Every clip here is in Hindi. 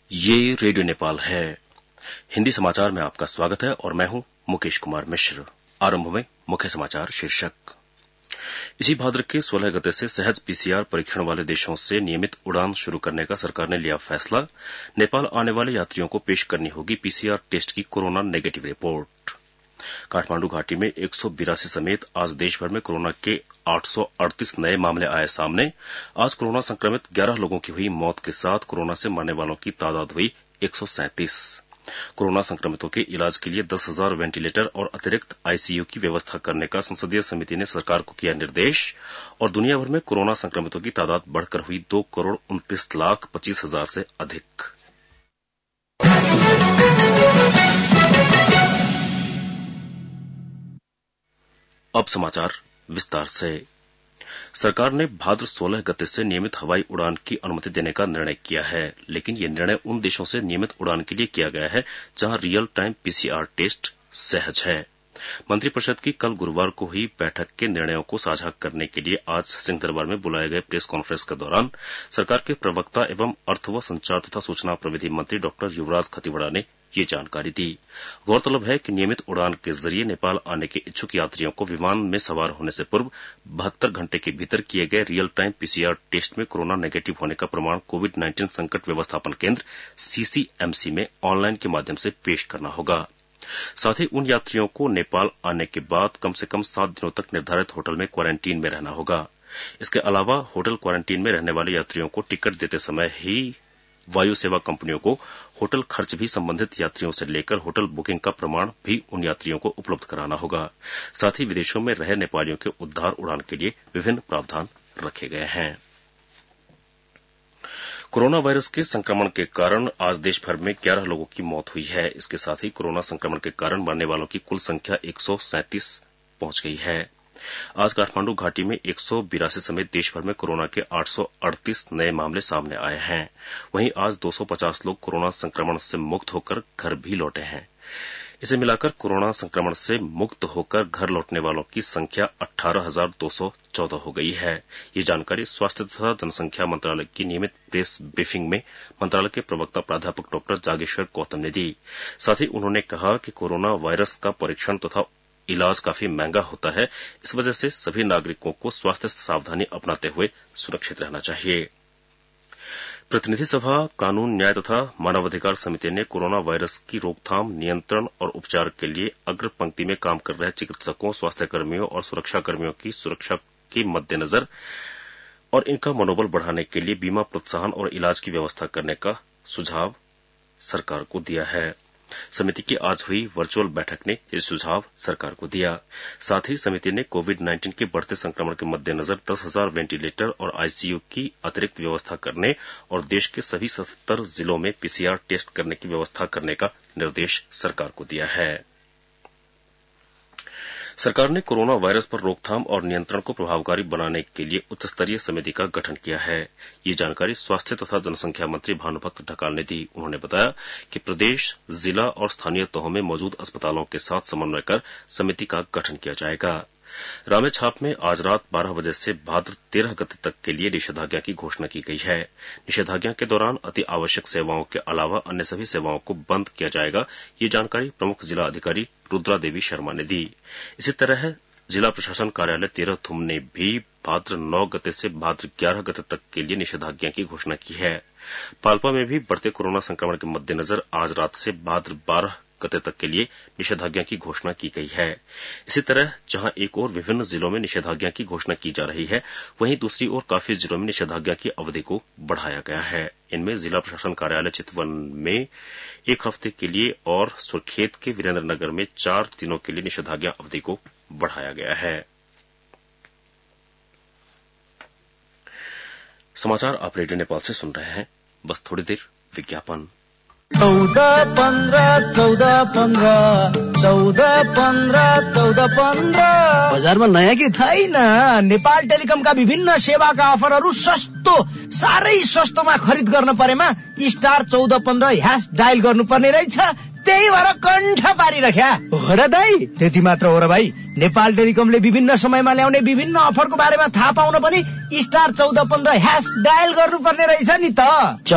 ये रेडियो नेपाल है। हिंदी समाचार में आपका स्वागत है और मैं हूं मुकेश कुमार मिश्र। आरंभ में मुख्य समाचार शीर्षक। इसी भाद्र के 16 गते से सहज पीसीआर परीक्षण वाले देशों से नियमित उड़ान शुरू करने का सरकार ने लिया फैसला। नेपाल आने वाले यात्रियों को पेश करनी होगी पीसीआर टेस्ट की कोरोना नेगेटिव रिपोर्ट। काठमांडू घाटी में 182 समेत आज देश भर में कोरोना के 838 नए मामले आए सामने। आज कोरोना संक्रमित 11 लोगों की हुई मौत के साथ कोरोना से मरने वालों की तादाद हुई 137। कोरोना संक्रमितों के इलाज के लिए 10,000 वेंटिलेटर और अतिरिक्त आईसीयू की व्यवस्था करने का संसदीय समिति ने सरकार को किया निर्देश। और दुनिया भर में कोरोना संक्रमितों की तादाद बढ़कर हुई 2,29,25,000 से अधिक। अब समाचार विस्तार से। सरकार ने भाद्र 16 गते से नियमित हवाई उड़ान की अनुमति देने का निर्णय किया है, लेकिन यह निर्णय उन देशों से नियमित उड़ान के लिए किया गया है जहां रियल टाइम पीसीआर टेस्ट सहज है। मंत्रिपरिषद की कल गुरुवार को हुई बैठक के निर्णयों को साझा करने के लिए आज सिंहदरबार में बुलाए गए प्रेस कॉन्फ्रेंस के दौरान सरकार के प्रवक्ता एवं अर्थ व संचार तथा सूचना प्रविधि मंत्री डॉक्टर युवराज खतिवड़ा ने ये जानकारी दी। गौरतलब है कि नियमित उड़ान के जरिए नेपाल आने के इच्छुक यात्रियों को विमान में सवार होने से पूर्व 72 घंटे के भीतर किए गए रियल टाइम पीसीआर टेस्ट में कोरोना नेगेटिव होने का प्रमाण कोविड-19 संकट व्यवस्थापन केंद्र सीसीएमसी में ऑनलाइन के माध्यम से पेश करना होगा। साथ ही उन यात्रियों को नेपाल आने के बाद कम से कम 7 दिनों तक निर्धारित होटल में क्वारंटीन में रहना होगा। इसके अलावा होटल क्वारंटीन में रहने वाले यात्रियों को टिकट देते समय ही वायु सेवा कंपनियों को होटल खर्च भी संबंधित यात्रियों से लेकर होटल बुकिंग का प्रमाण भी उन यात्रियों को उपलब्ध कराना होगा। साथ ही विदेशों में रहे नेपालियों के उद्धार उड़ान के लिए विभिन्न प्रावधान रखे गए हैं। कोरोना वायरस के संक्रमण के कारण आज देश भर में 11 लोगों की मौत हुई है। इसके साथ ही कोरोना संक्रमण के कारण मरने वालों की कुल संख्या 137 पहुंच गई है। आज काठमांडू घाटी में 182 समेत देश भर में कोरोना के 838 नए मामले सामने आए हैं। वहीं आज 250 लोग कोरोना संक्रमण से मुक्त होकर घर भी लौटे हैं। इसे मिलाकर कोरोना संक्रमण से मुक्त होकर घर लौटने वालों की संख्या 18,214 हो गई है। ये जानकारी स्वास्थ्य तथा जनसंख्या मंत्रालय की नियमित प्रेस ब्रीफिंग में मंत्रालय के प्रवक्ता प्राध्यापक डॉक्टर जागेश्वर गौतम ने दी। साथ ही उन्होंने कहा कि कोरोना वायरस का परीक्षण तथा इलाज काफी महंगा होता है। इस वजह से सभी नागरिकों को स्वास्थ्य सावधानी अपनाते हुए सुरक्षित रहना चाहिए। प्रतिनिधि सभा कानून न्याय तथा मानवाधिकार समिति ने कोरोना वायरस की रोकथाम, नियंत्रण और उपचार के लिए अग्र पंक्ति में काम कर रहे चिकित्सकों, स्वास्थ्य कर्मियों और सुरक्षा कर्मियों की सुरक्षा के मद्देनजर और इनका मनोबल बढ़ाने के लिए बीमा प्रोत्साहन और इलाज की व्यवस्था करने का सुझाव सरकार को दिया है। समिति की आज हुई वर्चुअल बैठक ने ये सुझाव सरकार को दिया। साथ ही समिति ने कोविड-19 के बढ़ते संक्रमण के मद्देनजर 10,000 वेंटिलेटर और आईसीयू की अतिरिक्त व्यवस्था करने और देश के सभी 70 जिलों में पीसीआर टेस्ट करने की व्यवस्था करने का निर्देश सरकार को दिया है। सरकार ने कोरोना वायरस पर रोकथाम और नियंत्रण को प्रभावकारी बनाने के लिए उच्च स्तरीय समिति का गठन किया है। ये जानकारी स्वास्थ्य तथा जनसंख्या मंत्री भानुभक्त ढकाल ने दी। उन्होंने बताया कि प्रदेश, जिला और स्थानीय तहों में मौजूद अस्पतालों के साथ समन्वय कर समिति का गठन किया जाएगा। रामेछाप में आज रात 12 बजे से भाद्र 13 गते तक के लिए निषेधाज्ञा की घोषणा की गई है। निषेधाज्ञा के दौरान अति आवश्यक सेवाओं के अलावा अन्य सभी सेवाओं को बंद किया जाएगा। ये जानकारी प्रमुख जिला अधिकारी रुद्रा देवी शर्मा ने दी। इसी तरह जिला प्रशासन कार्यालय 13 थुम ने भी भाद्र 9 गते से भाद्र 11 गते तक के लिए निषेधाज्ञा की घोषणा की है। पाल्पा में भी बढ़ते कोरोना संक्रमण के मद्देनजर आज रात से भाद्र 12 गते तक के लिए निषेधाज्ञा की घोषणा की गई है। इसी तरह जहां एक ओर विभिन्न जिलों में निषेधाज्ञा की घोषणा की जा रही है, वहीं दूसरी ओर काफी जिलों में निषेधाज्ञा की अवधि को बढ़ाया गया है। इनमें जिला प्रशासन कार्यालय चितवन में 1 हफ्ते के लिए और सुर्खेत के वीरेंद्र नगर में 4 दिनों के लिए निषेधाज्ञा अवधि को बढ़ाया गया है। समाचार आप रेडियो नेपाल से सुन रहे हैं। बस थोड़ी देर विज्ञापन। 14-15 बजारमा नयाँ कि छैन। नेपाल टेलिकमका विभिन्न सेवाका अफरहरू सस्तो, साह्रै सस्तोमा खरिद गर्न परेमा स्टार 1415 # डायल गर्नुपर्ने रहेछ। त्यही भएर कण्ठ पारी रख्या हो र दाई। त्यति मात्र हो र भाइ, नेपाल टेलिकमले विभिन्न समयमा ल्याउने विभिन्न अफरको बारेमा थाहा पाउन पनि *1415# डायल गर्नुपर्ने रहेछ नि त।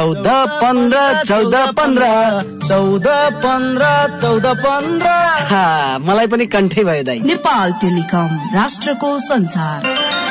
1415 मलाई पनि कण्ठै भयो दाइ। नेपाल टेलिकम, राष्ट्रको संचार।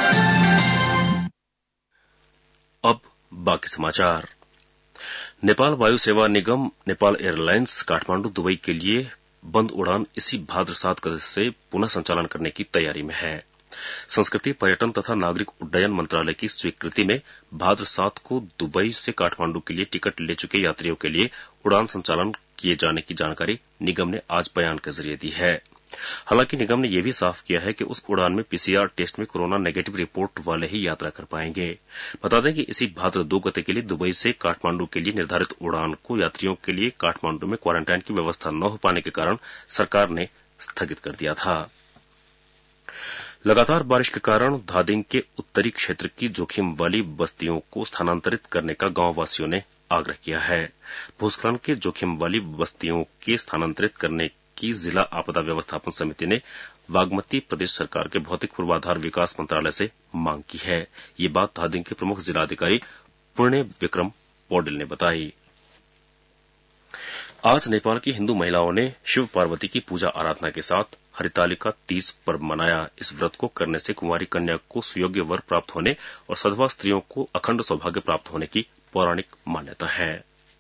अब बाकी समाचार। नेपाल वायु सेवा निगम नेपाल एयरलाइंस काठमांडू दुबई के लिए बंद उड़ान इसी भाद्र 7 गते से पुनः संचालन करने की तैयारी में है। संस्कृति, पर्यटन तथा नागरिक उड्डयन मंत्रालय की स्वीकृति में भाद्र 7 को दुबई से काठमांडू के लिए टिकट ले चुके यात्रियों के लिए उड़ान संचालन किए जाने की जानकारी निगम ने आज बयान के जरिए दी है। हालांकि निगम ने यह भी साफ किया है कि उस उड़ान में पीसीआर टेस्ट में कोरोना नेगेटिव रिपोर्ट वाले ही यात्रा कर पाएंगे। बता दें कि इसी भाद्र 2 गते के लिए दुबई से काठमांडू के लिए निर्धारित उड़ान को यात्रियों के लिए काठमांडू में क्वारंटाइन की व्यवस्था न हो पाने के कारण सरकार ने स्थगित कर दिया था। लगातार बारिश के कारण धादिंग के उत्तरी क्षेत्र की जोखिम वाली बस्तियों को स्थानांतरित करने का गांव वासियों ने आग्रह किया है। भूस्खलन के जोखिम वाली बस्तियों के स्थानांतरित करने की जिला आपदा व्यवस्थापन समिति ने बागमती प्रदेश सरकार के भौतिक पूर्वाधार विकास मंत्रालय से मांग की है। ये बात धादिंग के प्रमुख जिलाधिकारी पुण्य विक्रम पौडेल ने बताई। आज नेपाल की हिंदू महिलाओं ने शिव पार्वती की पूजा आराधना के साथ हरितालिका तीज पर्व मनाया। इस व्रत को करने से कुंवारी कन्या को सुयोग्य वर प्राप्त होने और सधवा स्त्रियों को अखंड सौभाग्य प्राप्त होने की पौराणिक मान्यता है।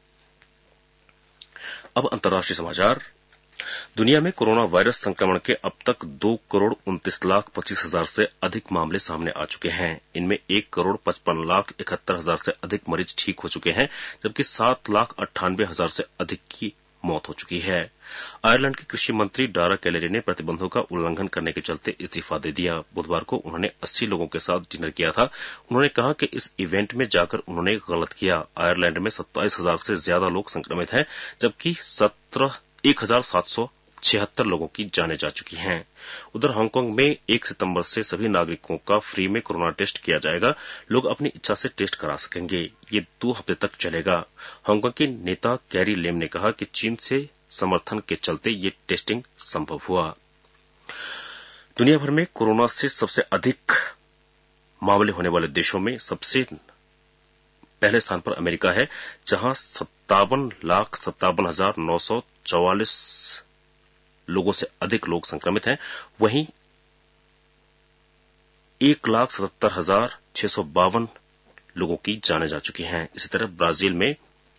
अब अंतर्राष्ट्रीय समाचार। दुनिया में कोरोना वायरस संक्रमण के अब तक 2,29,25,000 से अधिक मामले सामने आ चुके हैं। इनमें 1,55,71,000 से अधिक मरीज ठीक हो चुके हैं, जबकि 7,98,000 से अधिक की मौत हो चुकी है। आयरलैंड के कृषि मंत्री डारा कैलेरी ने प्रतिबंधों का उल्लंघन करने के चलते इस्तीफा दे दिया। बुधवार को उन्होंने 80 लोगों के साथ डिनर किया था। उन्होंने कहा कि इस इवेंट में जाकर उन्होंने गलत किया। आयरलैंड में 27,000 से ज्यादा लोग संक्रमित हैं, जबकि 1,776 लोगों की जानें जा चुकी हैं। उधर हांगकांग में 1 सितंबर से सभी नागरिकों का फ्री में कोरोना टेस्ट किया जाएगा। लोग अपनी इच्छा से टेस्ट करा सकेंगे। ये 2 हफ्ते तक चलेगा। हांगकांग के नेता कैरी लेम ने कहा कि चीन से समर्थन के चलते ये टेस्टिंग संभव हुआ। दुनिया भर में कोरोना से सबसे अधिक मामले होने वाले देशों में सबसे पहले स्थान पर अमेरिका है, जहां 57,57,944 लोगों से अधिक लोग संक्रमित हैं। वहीं 1,77,652 लोगों की जानें जा चुकी हैं। इसी तरह ब्राजील में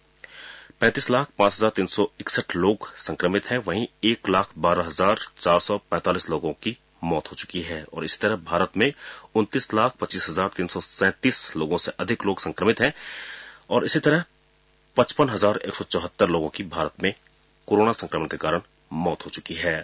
35,05,361 लोग संक्रमित हैं। वहीं 1,12,445 लोगों की मौत हो चुकी है। और इसी तरह भारत में 29,25,337 लोगों से अधिक लोग संक्रमित हैं। और इसी तरह 55,174 लोगों की भारत में कोरोना संक्रमण के कारण मौत हो चुकी है।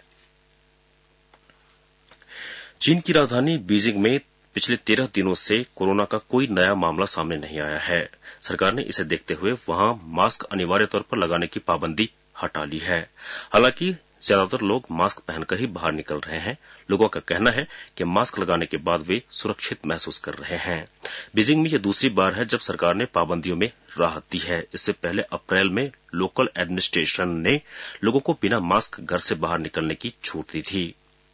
चीन की राजधानी बीजिंग में पिछले 13 दिनों से कोरोना का कोई नया मामला सामने नहीं आया है। सरकार ने इसे देखते हुए वहां मास्क अनिवार्य तौर पर लगाने की पाबंदी हटा ली है। हालांकि ज्यादातर लोग मास्क पहनकर ही बाहर निकल रहे हैं। लोगों का कहना है कि मास्क लगाने के बाद वे सुरक्षित महसूस कर रहे हैं। बीजिंग में यह दूसरी बार है जब सरकार ने पाबंदियों में राहत दी है। इससे पहले अप्रैल में लोकल एडमिनिस्ट्रेशन ने लोगों को बिना मास्क घर से बाहर निकलने की छूट दी थी।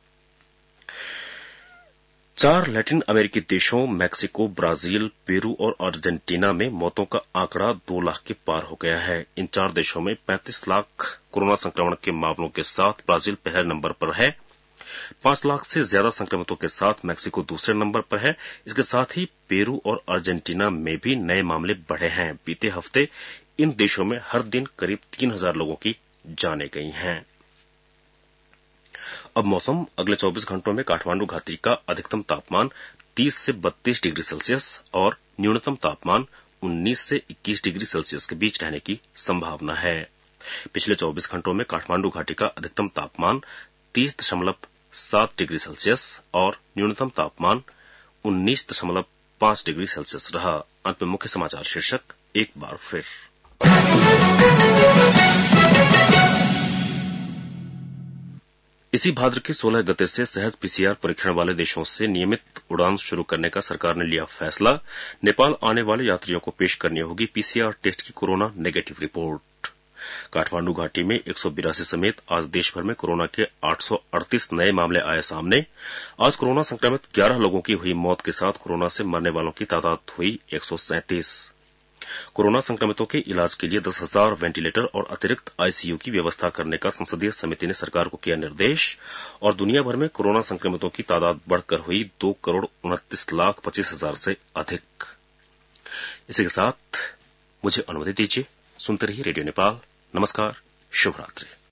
4 लैटिन अमेरिकी देशों मैक्सिको, ब्राजील, पेरू और अर्जेंटीना में मौतों का आंकड़ा 2 लाख के पार हो गया है। इन 4 देशों में 35 लाख कोरोना संक्रमण के मामलों के साथ ब्राजील पहले नंबर पर है। 5 लाख से ज्यादा संक्रमितों के साथ मैक्सिको दूसरे नंबर पर है। इसके साथ ही पेरू और अर्जेंटीना में भी नए मामले बढ़े हैं। बीते हफ्ते इन देशों में हर दिन करीब 3,000 लोगों की जानें गई हैं। अब मौसम। अगले 24 घंटों में काठमांडू घाटी का अधिकतम तापमान 30 से 32 डिग्री सेल्सियस और न्यूनतम तापमान 19 से 21 डिग्री सेल्सियस के बीच रहने की संभावना है। पिछले 24 घंटों में काठमांडू घाटी का अधिकतम तापमान 30.7 डिग्री सेल्सियस और न्यूनतम तापमान 19.5 डिग्री सेल्सियस रहा। अंत में मुख्य समाचार शीर्षक एक बार फिर। इसी भाद्र के 16 गते से सहज पीसीआर परीक्षण वाले देशों से नियमित उड़ान शुरू करने का सरकार ने लिया फैसला। नेपाल आने वाले यात्रियों को पेश करनी होगी पीसीआर टेस्ट की कोरोना नेगेटिव रिपोर्ट। काठमांडू घाटी में 182 समेत आज देश भर में कोरोना के 838 नए मामले आए सामने। आज कोरोना संक्रमित 11 लोगों की हुई मौत के साथ कोरोना से मरने वालों की तादाद हुई 137। कोरोना संक्रमितों के इलाज के लिए 10,000 वेंटिलेटर और अतिरिक्त आईसीयू की व्यवस्था करने का संसदीय समिति ने सरकार को किया निर्देश। और दुनिया भर में कोरोना संक्रमितों की तादाद बढ़कर हुई 2,29,25,000 से अधिक। इसी के साथ मुझे अनुमति दीजिए, सुनते रहिए रेडियो नेपाल। नमस्कार, शुभ रात्रि।